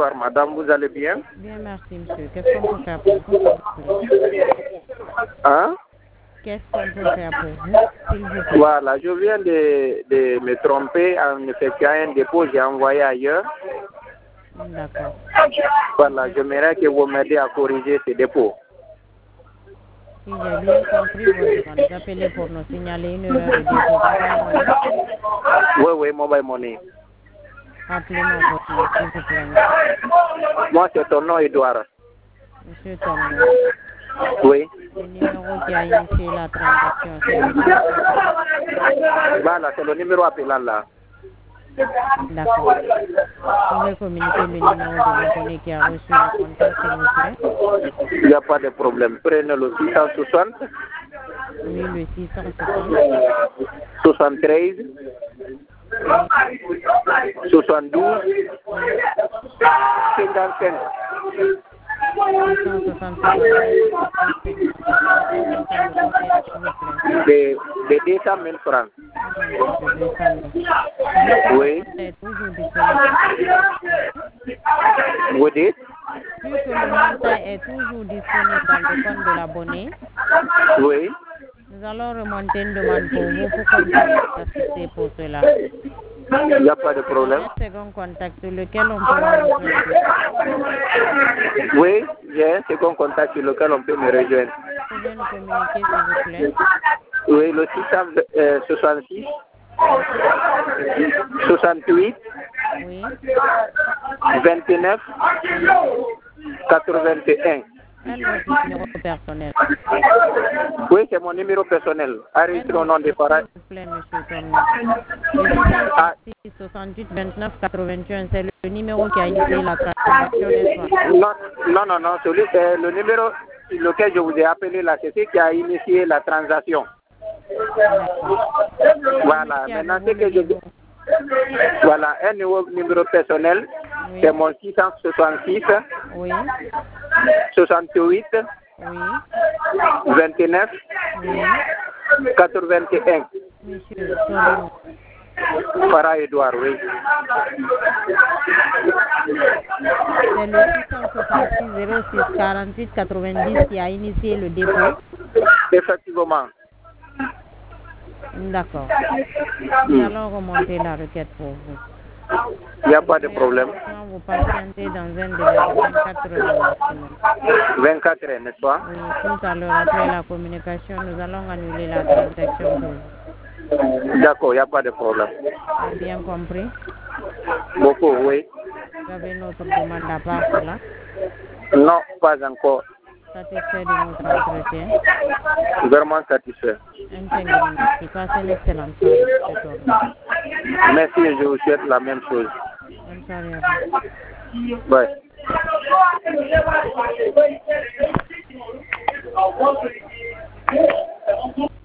Bonsoir, madame, vous allez bien? Bien, merci, monsieur. Qu'est-ce qu'on peut faire pour vous, s'il vous plaît? Hein? Qu'est-ce qu'on peut faire pour vous, s'il vous plaît? Voilà, je viens de me tromper en effectuant un dépôt, j'ai envoyé ailleurs. D'accord. Voilà, j'aimerais que vous m'aidiez à corriger ce dépôt. Si j'ai bien compris votre demande, vous appelez pour nous signaler une erreur de dépôt. Oui, oui, mobile money. Rappelez-moi votre nom, s'il vous plaît. Moi, c'est ton nom, Edouard. Monsieur Tomno. Oui. Le numéro qui a initié la transaction, c'est le... Voilà, c'est le numéro appelant là. D'accord. Vous pouvez communiquer le numéro de l'abonné qui a reçu le contact, s'il vous plaît? Il n'y a pas de problème. Prenez le 660. Oui, le 660. 73. 72. 55. 665. De 200 000 francs. Oui. Vous dites? Vu que le montant est toujours disponible dans le compte de l'abonné, oui. Nous allons remonter une demande pour vous pour qu'on puisse assister pour cela. Il n'y a pas de problème. Un second contact sur lequel on peut vous rejoindre. Oui, j'ai un second contact sur lequel on peut me rejoindre. Vous pouvez nous communiquer, s'il vous plaît? Oui, le 666 68 oui. 29 81. Un autre numéro personnel. Oui, c'est mon numéro personnel. Enregistré au nom des parents. S'il vous plaît, monsieur Tommy. 68 29 81, c'est le numéro qui a initié la transaction, n'est-ce pas? Non, celui c'est le numéro sur lequel je vous ai appelé là, c'est ce qui a initié la transaction. Voilà, maintenant c'est que je... Voilà, un nouveau numéro personnel, oui. C'est mon 666 oui. 68 oui. 29 oui. 81. Monsieur Tommy. Farah Edouard, oui. C'est le 666 06 48 90 qui a initié le dépôt. Effectivement. D'accord. Nous allons remonter la requête pour vous. Il n'y a pas de problème. Vous patientez dans un délai de 24 heures maximum. 24 heures, n'est-ce pas? Oui, tout à l'heure, après la communication, nous allons annuler la transaction pour vous. D'accord, il n'y a pas de problème. Vous avez bien compris? Beaucoup, oui. Vous avez notre demande à part cela? Non, pas encore. Satisfait de notre entretien? Vraiment satisfait. Merci. Passez une excellente soirée. Merci et je vous souhaite la même chose. Bonne soirée à vous. Bye.